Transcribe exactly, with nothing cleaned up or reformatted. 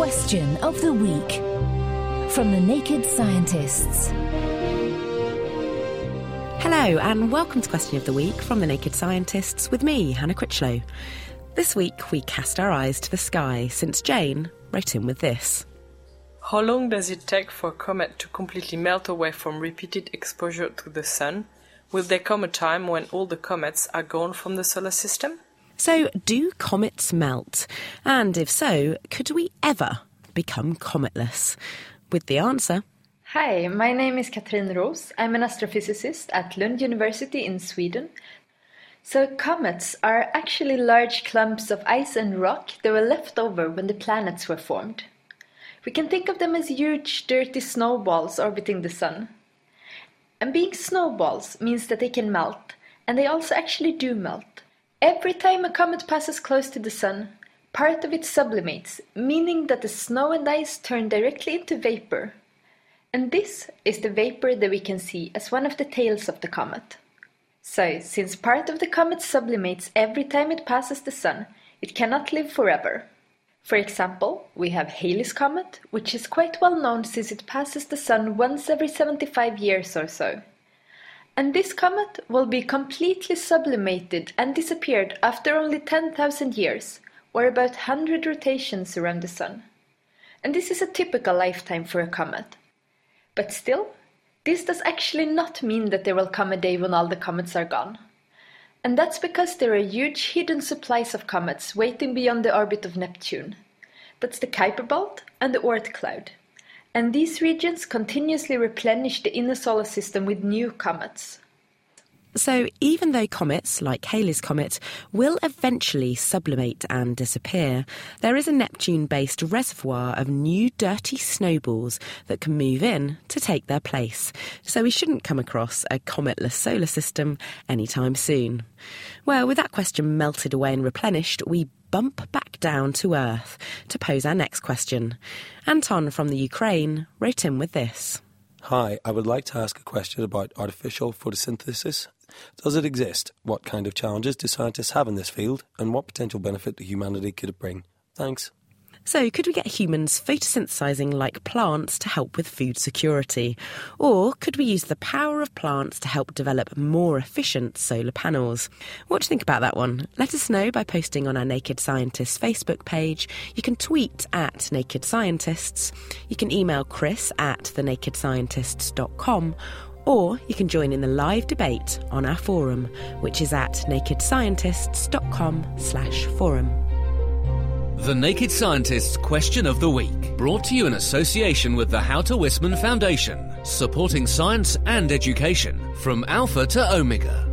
Question of the Week from the Naked Scientists. Hello and welcome to Question of the Week from the Naked Scientists with me, Hannah Critchlow. This week we cast our eyes to the sky since Jane wrote in with this. How long does it take for a comet to completely melt away from repeated exposure to the sun? Will there come a time when all the comets are gone from the solar system? So, do comets melt? And if so, could we ever become cometless? With the answer... Hi, my name is Katrin Roos. I'm an astrophysicist at Lund University in Sweden. So comets are actually large clumps of ice and rock that were left over when the planets were formed. We can think of them as huge, dirty snowballs orbiting the sun. And being snowballs means that they can melt, and they also actually do melt. Every time a comet passes close to the sun, part of it sublimates, meaning that the snow and ice turn directly into vapor. And this is the vapor that we can see as one of the tails of the comet. So, since part of the comet sublimates every time it passes the sun, it cannot live forever. For example, we have Halley's Comet, which is quite well known since it passes the sun once every seventy-five years or so. And this comet will be completely sublimated and disappeared after only ten thousand years, or about one hundred rotations around the sun. And this is a typical lifetime for a comet. But still, this does actually not mean that there will come a day when all the comets are gone. And that's because there are huge hidden supplies of comets waiting beyond the orbit of Neptune. That's the Kuiper Belt and the Oort cloud. And these regions continuously replenish the inner solar system with new comets. So even though comets, like Halley's Comet, will eventually sublimate and disappear, there is a Neptune-based reservoir of new dirty snowballs that can move in to take their place. So we shouldn't come across a cometless solar system anytime soon. Well, with that question melted away and replenished, we bump back down to Earth to pose our next question. Anton from the Ukraine wrote in with this. Hi, I would like to ask a question about artificial photosynthesis. Does it exist? What kind of challenges do scientists have in this field? And what potential benefit to humanity could it bring? Thanks. So, could we get humans photosynthesising like plants to help with food security? Or could we use the power of plants to help develop more efficient solar panels? What do you think about that one? Let us know by posting on our Naked Scientists Facebook page. You can tweet at Naked Scientists. You can email Chris at the naked scientists dot com. Or you can join in the live debate on our forum, which is at naked scientists dot com slash forum. The Naked Scientists Question of the Week, brought to you in association with the Houter Wisman Foundation, supporting science and education from Alpha to Omega.